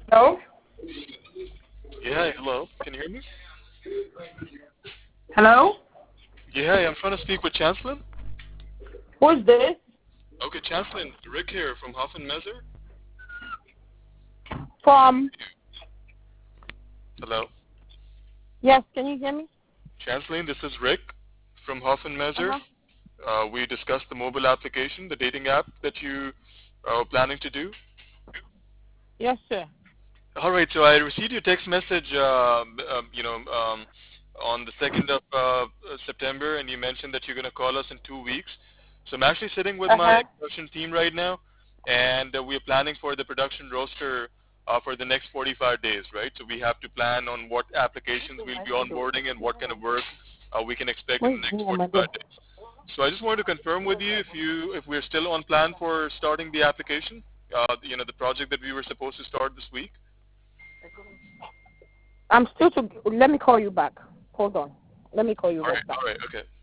Hello? Yeah, hi, hello. Can you hear me? Hello? Yeah, hi, I'm trying to speak with Chancellor. Who's this? Okay, Chancellor, Rick here from Huff and Measure. From? Hello. Yes, can you hear me? Chancellor, this is Rick from Huff and Measure. Uh-huh. We discussed the mobile application, the dating app that you are planning to do. Yes, sir. All right, so I received your text message, on the 2nd of September, and you mentioned that you're going to call us in 2 weeks. So I'm actually sitting with my Uh-huh. production team right now, and we're planning for the production roster for the next 45 days, right? So we have to plan on what applications we'll be onboarding and what kind of work we can expect in the next 45 days. So I just wanted to confirm with you if we're still on plan for starting the application, the project that we were supposed to start this week. Let me call you back. Hold on. Let me call you right back. All right, okay.